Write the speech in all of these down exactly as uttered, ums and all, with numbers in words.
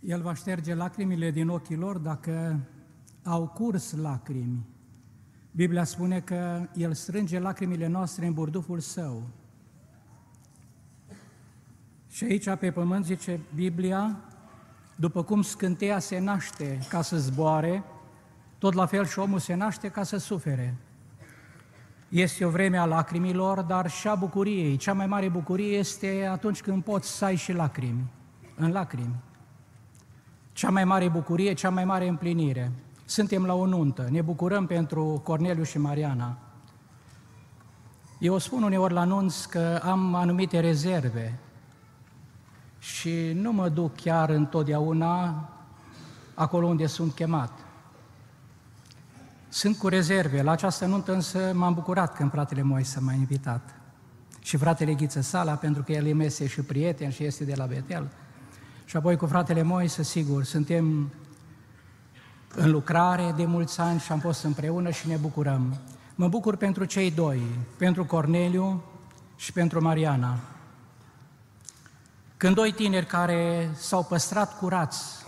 El va șterge lacrimile din ochii lor dacă au curs lacrimi. Biblia spune că El strânge lacrimile noastre în burduful Său. Și aici, pe pământ, zice Biblia, după cum scânteia se naște ca să zboare, tot la fel și omul se naște ca să sufere. Este o vreme a lacrimilor, dar și a bucuriei. Cea mai mare bucurie este atunci când poți să ai și lacrimi, în lacrimi. Cea mai mare bucurie, cea mai mare împlinire. Suntem la o nuntă, ne bucurăm pentru Corneliu și Mariana. Eu spun uneori la nunți că am anumite rezerve și nu mă duc chiar întotdeauna acolo unde sunt chemat. Sunt cu rezerve. La această nuntă însă m-am bucurat când fratele Moise m-a invitat. Și fratele Ghiță Sala, pentru că el e mese și prieten și este de la Betel. Și apoi cu fratele Moise, sigur, suntem în lucrare de mulți ani și am fost împreună și ne bucurăm. Mă bucur pentru cei doi, pentru Corneliu și pentru Mariana. Când doi tineri care s-au păstrat curați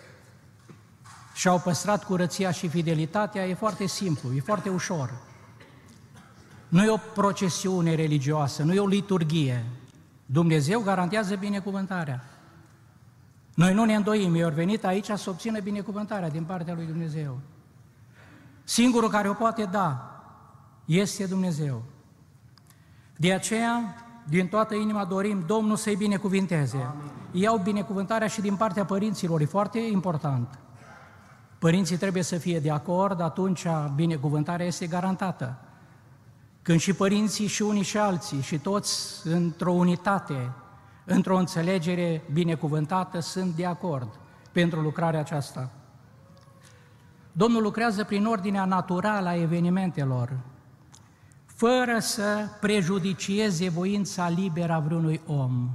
și-au păstrat curăția și fidelitatea, e foarte simplu, e foarte ușor. Nu e o procesiune religioasă, nu e o liturghie. Dumnezeu garantează binecuvântarea. Noi nu ne îndoim, ei au venit aici să obțină binecuvântarea din partea lui Dumnezeu. Singurul care o poate da este Dumnezeu. De aceea, din toată inima dorim Domnul să-i binecuvinteze. Amin. Iau binecuvântarea și din partea părinților, e foarte important. Părinții trebuie să fie de acord, atunci binecuvântarea este garantată. Când și părinții și unii și alții și toți într-o unitate, într-o înțelegere binecuvântată, sunt de acord pentru lucrarea aceasta. Domnul lucrează prin ordinea naturală a evenimentelor, fără să prejudicieze voința liberă a vreunui om.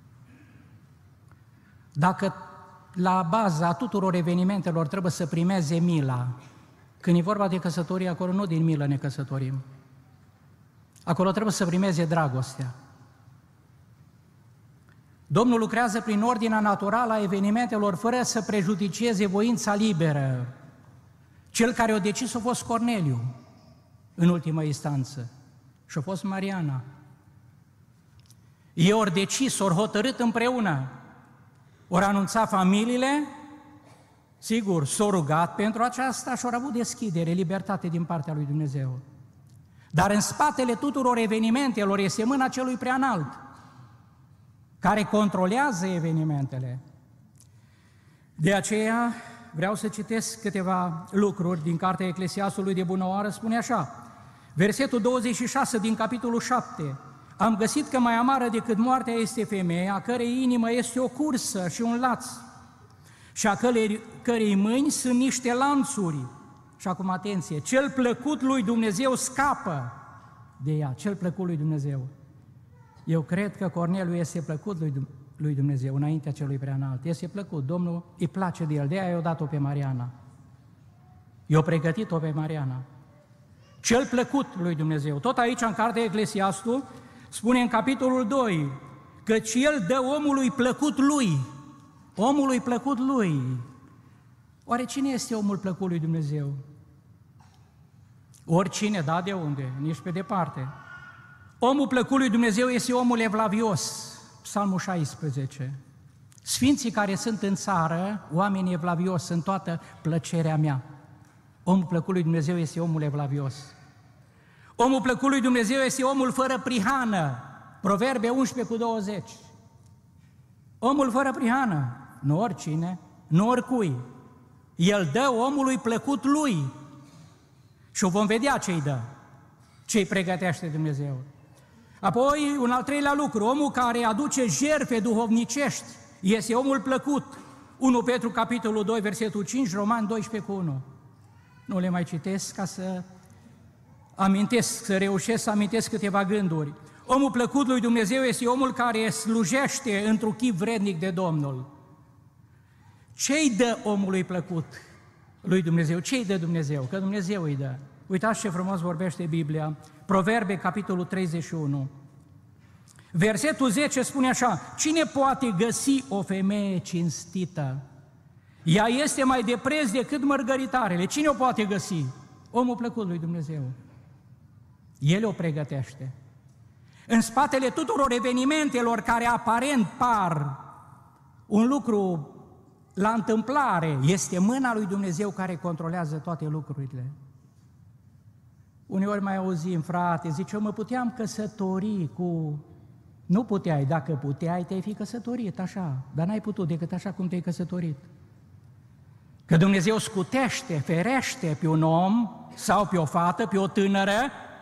Dacă la baza tuturor evenimentelor trebuie să primeze mila, când e vorba de căsătorie, acolo nu din milă ne căsătorim. Acolo trebuie să primeze dragostea. Domnul lucrează prin ordinea naturală a evenimentelor fără să prejudicieze voința liberă. Cel care o decis a fost Corneliu, în ultimă instanță, și a fost Mariana. Ei ori decis, ori hotărât împreună, ori anunțat familiile, sigur, s-au rugat pentru aceasta și ori avut deschidere, libertate din partea lui Dumnezeu. Dar în spatele tuturor evenimentelor este mâna celui preanalt, care controlează evenimentele. De aceea vreau să citesc câteva lucruri din Cartea Eclesiastului de bună oară, spune așa, versetul douăzeci și șase din capitolul șapte, am găsit că mai amară decât moartea este femeia, a cărei inimă este o cursă și un laț, și a cărei, cărei mâini sunt niște lanțuri. Și acum atenție, cel plăcut lui Dumnezeu scapă de ea, cel plăcut lui Dumnezeu. Eu cred că Corneliu este plăcut lui Dumnezeu înaintea celui preanalt. Este plăcut, Domnul îi place de el, de aia i-a dat-o pe Mariana. I-a pregătit-o pe Mariana. Cel plăcut lui Dumnezeu. Tot aici, în Cartea Eclesiastul, spune în capitolul doi, căci el dă omului plăcut lui. Omului plăcut lui. Oare cine este omul plăcut lui Dumnezeu? Oricine, da, de unde? Nici pe departe. Omul plăcut lui Dumnezeu este omul evlavios, Psalmul șaisprezece. Sfinții care sunt în țară, oamenii evlavios, sunt toată plăcerea mea. Omul plăcut lui Dumnezeu este omul evlavios. Omul plăcut lui Dumnezeu este omul fără prihană, Proverbe unsprezece cu douăzeci. Omul fără prihană, nu oricine, nu oricui. El dă omului plăcut lui și o vom vedea ce-i dă, ce-i pregătește Dumnezeu. Apoi, un al treilea lucru, omul care aduce jertfe duhovnicești este omul plăcut. unu Petru, capitolul doi, versetul cinci, Romani doisprezece cu unu. Nu le mai citesc ca să amintesc, să reușesc să amintesc câteva gânduri. Omul plăcut lui Dumnezeu este omul care slujește într-un chip vrednic de Domnul. Ce-i dă omului plăcut lui Dumnezeu? Ce-i dă Dumnezeu? Că Dumnezeu îi dă. Uitați ce frumos vorbește Biblia. Proverbe, capitolul treizeci și unu. Versetul zece spune așa, cine poate găsi o femeie cinstită? Ea este mai de preț decât mărgăritarele. Cine o poate găsi? Omul plăcut lui Dumnezeu. El o pregătește. În spatele tuturor evenimentelor care aparent par un lucru la întâmplare, este mâna lui Dumnezeu care controlează toate lucrurile. Uneori mai auzim, frate, zice, eu mă puteam căsători cu... Nu puteai, dacă puteai, te-ai fi căsătorit așa, dar n-ai putut decât așa cum te-ai căsătorit. Că Dumnezeu scutește, ferește pe un om sau pe o fată, pe o tânără,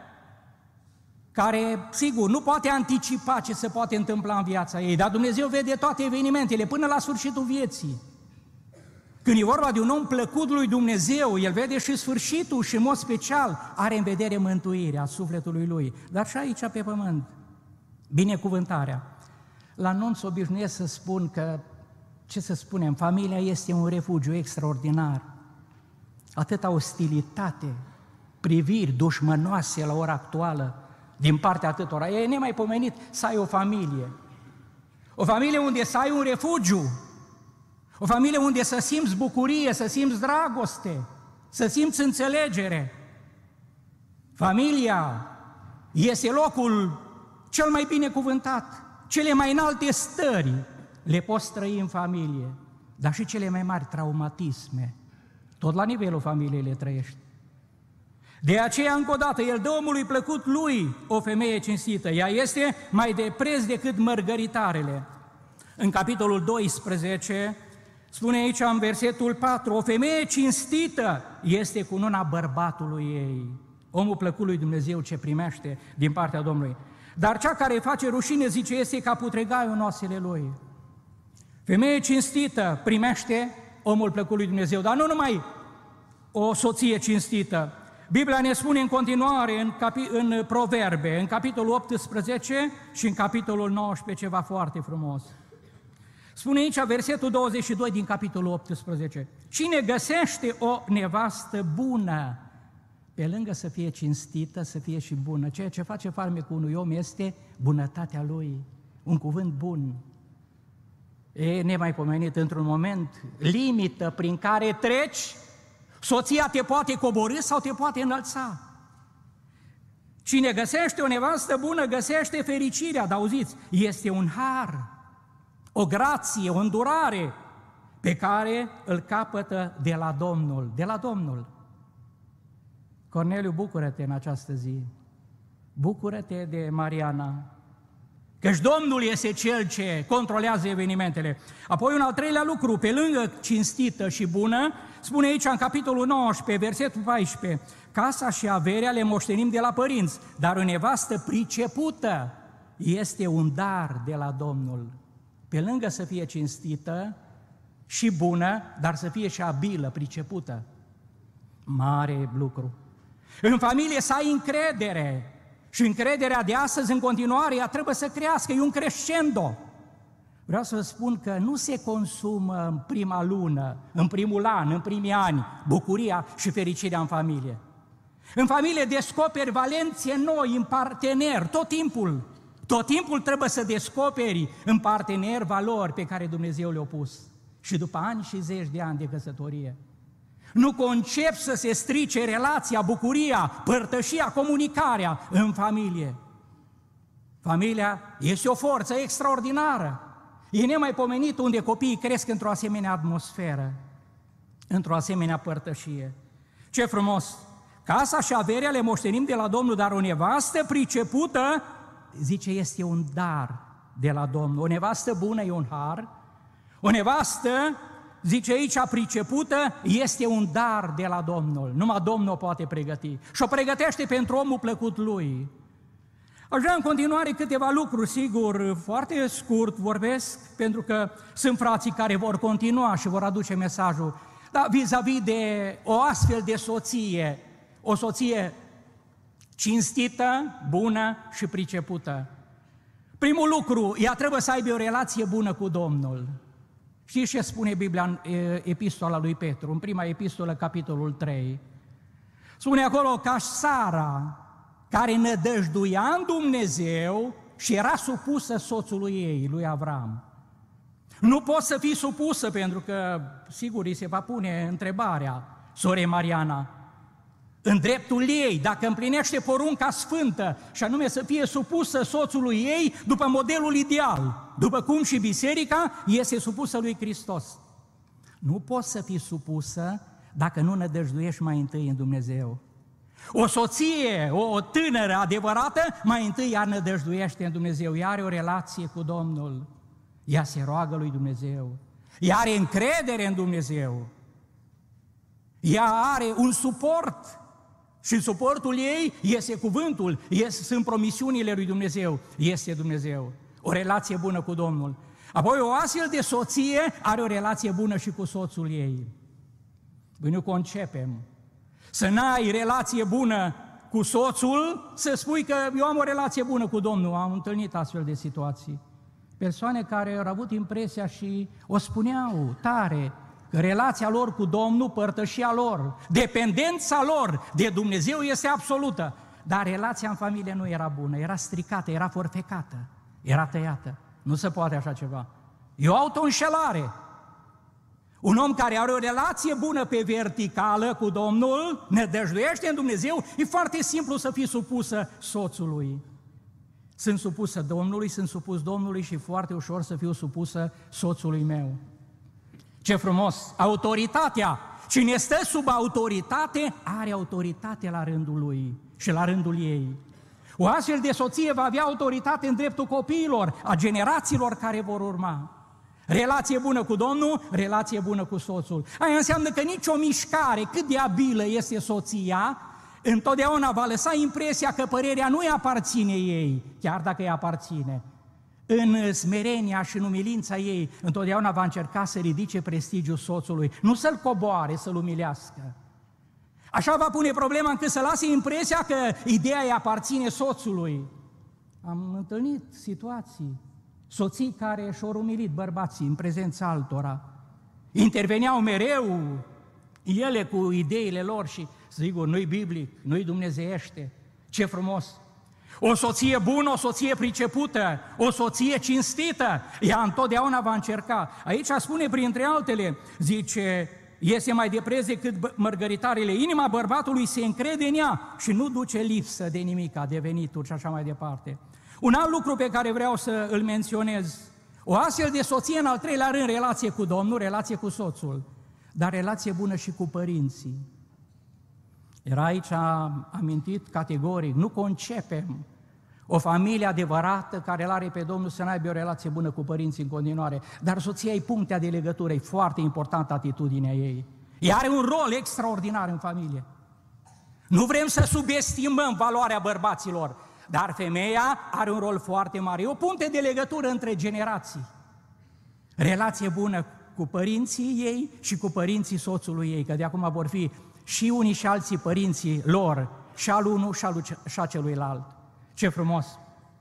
care, sigur, nu poate anticipa ce se poate întâmpla în viața ei, dar Dumnezeu vede toate evenimentele până la sfârșitul vieții. Când e vorba de un om plăcut lui Dumnezeu, el vede și sfârșitul și, în mod special, are în vedere mântuirea sufletului lui. Dar și aici, pe pământ, binecuvântarea. La anunț obișnuiesc să spun că, ce să spunem, familia este un refugiu extraordinar. Atâta ostilitate, priviri dușmănoase la ora actuală, din partea atâtora. E nemaipomenit să ai o familie. O familie unde să ai un refugiu. O familie unde să simți bucurie, să simți dragoste, să simți înțelegere. Familia este locul cel mai binecuvântat. Cele mai înalte stări le poți trăi în familie, dar și cele mai mari traumatisme, tot la nivelul familiei le trăiești. De aceea, încă o dată, el dă omului plăcut lui o femeie cinstită. Ea este mai de preț decât mărgăritarele. În capitolul doisprezece, spune aici în versetul patru, o femeie cinstită este cununa bărbatului ei. Omul plăcut lui Dumnezeu ce primește din partea Domnului. Dar cea care îi face rușine, zice, este ca putregaiul în oasele lui. Femeie cinstită primește omul plăcut lui Dumnezeu, dar nu numai o soție cinstită. Biblia ne spune în continuare în, capi- în Proverbe, în capitolul optsprezece și în capitolul nouăsprezece, ceva foarte frumos. Spune aici versetul douăzeci și doi din capitolul optsprezece. Cine găsește o nevastă bună, pe lângă să fie cinstită, să fie și bună, ceea ce face farmecul unui om este bunătatea lui, un cuvânt bun. E nemaipomenit într-un moment limită prin care treci, soția te poate coborî sau te poate înălța. Cine găsește o nevastă bună, găsește fericirea, dar auziți, este un har, o grație, o îndurare pe care îl capătă de la Domnul, de la Domnul. Corneliu, bucură-te în această zi, bucură-te de Mariana, căci Domnul este Cel ce controlează evenimentele. Apoi un al treilea lucru, pe lângă cinstită și bună, spune aici în capitolul nouăsprezece, versetul paisprezece, casa și averea le moștenim de la părinți, dar o nevastă pricepută este un dar de la Domnul. Pe lângă să fie cinstită și bună, dar să fie și abilă, pricepută. Mare lucru. În familie să ai încredere. Și încrederea de astăzi, în continuare, ea trebuie să crească, e un crescendo. Vreau să vă spun că nu se consumă în prima lună, în primul an, în primii ani, bucuria și fericirea în familie. În familie descoperi valențe noi, în partener, tot timpul. Tot timpul trebuie să descoperi în partener valori pe care Dumnezeu le-a pus. Și după ani și zeci de ani de căsătorie. Nu concep să se strice relația, bucuria, părtășia, comunicarea în familie. Familia este o forță extraordinară. E nemaipomenit unde copiii cresc într-o asemenea atmosferă, într-o asemenea părtășie. Ce frumos! Casa și averea le moștenim de la Domnul, dar o nevastă pricepută, zice, este un dar de la Domnul. O nevastă bună e un har, o nevastă, zice aici, pricepută, este un dar de la Domnul. Numai Domnul o poate pregăti. Și o pregătește pentru omul plăcut lui. Aș vrea în continuare câteva lucruri, sigur, foarte scurt vorbesc, pentru că sunt frații care vor continua și vor aduce mesajul. Dar vis-a-vis de o astfel de soție, o soție cinstită, bună și pricepută. Primul lucru, ea trebuie să aibă o relație bună cu Domnul. Știți ce spune Biblia în epistola lui Petru, în prima epistolă, capitolul trei? Spune acolo ca Sara, care nădăjduia în Dumnezeu și era supusă soțului ei, lui Avram. Nu poți să fii supusă, pentru că, sigur, îi se va pune întrebarea, sore Mariana, în dreptul ei, dacă împlinește porunca sfântă, și anume să fie supusă soțului ei după modelul ideal, după cum și biserica este supusă lui Hristos. Nu poți să fii supusă dacă nu nădăjduiești mai întâi în Dumnezeu. O soție, o tânără adevărată, mai întâi ea nădăjduiește în Dumnezeu, ea are o relație cu Domnul, ea se roagă lui Dumnezeu, ea are încredere în Dumnezeu, ea are un suport și suportul ei este cuvântul, este, sunt promisiunile lui Dumnezeu, este Dumnezeu, o relație bună cu Domnul. Apoi o astfel de soție are o relație bună și cu soțul ei. Noi nu concepem să n-ai relație bună cu soțul, să spui că eu am o relație bună cu Domnul. Am întâlnit astfel de situații. Persoane care au avut impresia și o spuneau tare, că relația lor cu Domnul, părtășia lor, dependența lor de Dumnezeu este absolută. Dar relația în familie nu era bună, era stricată, era forfecată, era tăiată. Nu se poate așa ceva. E o autoînșelare. Un om care are o relație bună pe verticală cu Domnul, nădăjduiește în Dumnezeu, e foarte simplu să fii supusă soțului. Sunt supusă Domnului, sunt supus Domnului și foarte ușor să fiu supusă soțului meu. Ce frumos! Autoritatea! Cine stă sub autoritate, are autoritate la rândul lui și la rândul ei. O astfel de soție va avea autoritate în dreptul copiilor, a generațiilor care vor urma. Relație bună cu Domnul, relație bună cu soțul. Aia înseamnă că nicio mișcare, cât de abilă este soția, întotdeauna va lăsa impresia că părerea nu îi aparține ei, chiar dacă îi aparține. În smerenia și în umilința ei, întotdeauna va încerca să ridice prestigiul soțului, nu să-l coboare, să-l umilească. Așa va pune problema încât să lase impresia că ideea îi aparține soțului. Am întâlnit situații, soții care și-au umilit bărbații în prezența altora. Interveneau mereu ele cu ideile lor și, sigur, nu-i biblic, nu-i dumnezeiește. Ce frumos! O soție bună, o soție pricepută, o soție cinstită, ea întotdeauna va încerca. Aici spune printre altele, zice, este mai de preț decât mărgăritarele. Inima bărbatului se încrede în ea și nu duce lipsă de nimic, de venituri și așa mai departe. Un alt lucru pe care vreau să îl menționez, o astfel de soție, în al treilea rând, relație cu Domnul, relație cu soțul, dar relație bună și cu părinții. Era aici amintit categoric, nu concepem o familie adevărată care îl are pe Domnul să n-aibă o relație bună cu părinții în continuare, dar soția e punctea de legătură, e foarte importantă atitudinea ei. Ea are un rol extraordinar în familie. Nu vrem să subestimăm valoarea bărbaților, dar femeia are un rol foarte mare, e o punte de legătură între generații. Relație bună cu părinții ei și cu părinții soțului ei, că de acum vor fi și unii și alții părinții lor, și al unul și al și a celuilalt. Ce frumos!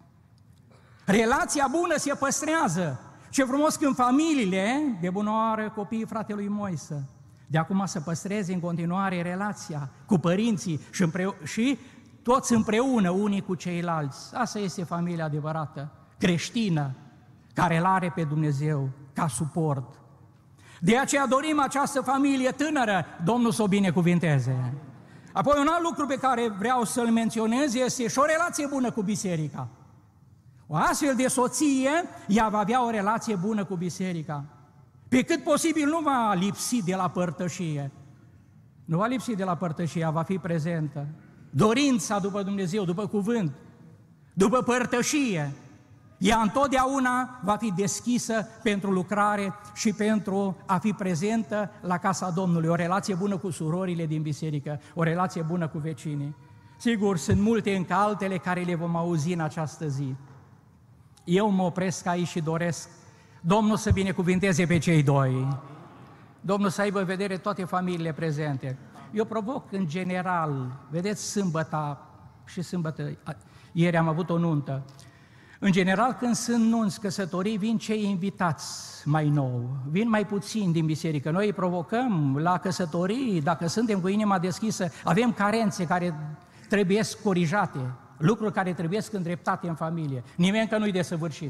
Relația bună se păstrează. Ce frumos când familiile, de bună oară copiii fratelui Moise, de acum să păstreze în continuare relația cu părinții și, împreu- și toți împreună, unii cu ceilalți. Asta este familia adevărată, creștină, care îl are pe Dumnezeu ca suport. De aceea dorim această familie tânără, Domnul să o binecuvinteze. Apoi un alt lucru pe care vreau să-l menționez este și o relație bună cu biserica. O astfel de soție, ea va avea o relație bună cu biserica. Pe cât posibil nu va lipsi de la părtășie. Nu va lipsi de la părtășie, ea va fi prezentă. Dorința după Dumnezeu, după cuvânt, după părtășie, ea întotdeauna va fi deschisă pentru lucrare și pentru a fi prezentă la casa Domnului. O relație bună cu surorile din biserică, o relație bună cu vecinii. Sigur, sunt multe încă altele care le vom auzi în această zi. Eu mă opresc aici și doresc Domnul să binecuvinteze pe cei doi. Domnul să aibă în vedere toate familiile prezente. Eu provoc în general, vedeți, sâmbăta și sâmbătă, ieri am avut o nuntă. În general, când sunt nunți, căsătorii, vin cei invitați mai nou, vin mai puțini din biserică. Noi îi provocăm la căsătorii, dacă suntem cu inima deschisă, avem carențe care trebuie corijate, lucruri care trebuie îndreptate în familie. Nimeni că nu-i desăvârșit.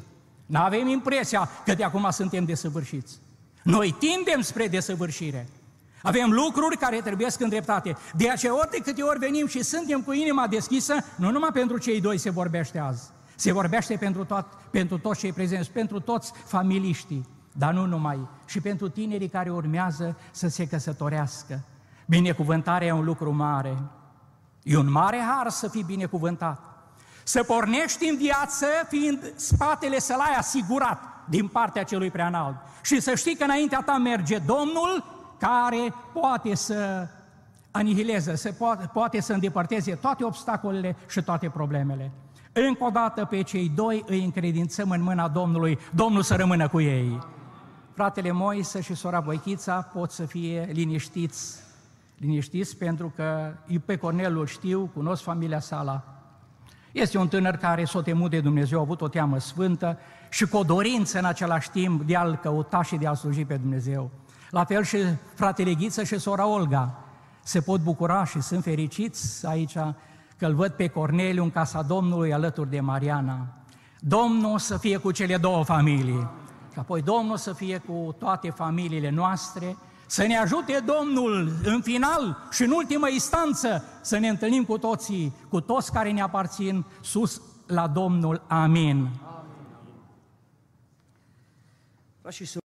Nu avem impresia că de acum suntem desăvârșiți. Noi tindem spre desăvârșire. Avem lucruri care trebuie să îndreptate. De aceea, ori de câte ori venim și suntem cu inima deschisă, nu numai pentru cei doi se vorbește azi, se vorbește pentru, tot, pentru toți cei prezenți, pentru toți familiștii, dar nu numai, și pentru tinerii care urmează să se căsătorească. Binecuvântarea e un lucru mare. E un mare har să fii binecuvântat. Să pornești în viață fiind spatele să-l ai asigurat din partea celui preanalt. Și să știi că înaintea ta merge Domnul care poate să anihileze, să poate, poate să îndepărteze toate obstacolele și toate problemele. Încă o dată pe cei doi îi încredințăm în mâna Domnului, Domnul să rămână cu ei. Fratele Moise și sora Voichița pot să fie liniștiți, liniștiți pentru că pe Cornel îl știu, cunosc familia sa. Este un tânăr care s-a temut de Dumnezeu, a avut o teamă sfântă și cu o dorință în același timp de a-L căuta și de a-L sluji pe Dumnezeu. La fel și fratele Ghiță și sora Olga se pot bucura și sunt fericiți aici că îl văd pe Corneliu în casa Domnului alături de Mariana. Domnul să fie cu cele două familii și apoi Domnul să fie cu toate familiile noastre, să ne ajute Domnul în final și în ultimă instanță să ne întâlnim cu toții, cu toți care ne aparțin sus la Domnul. Amin. Amin.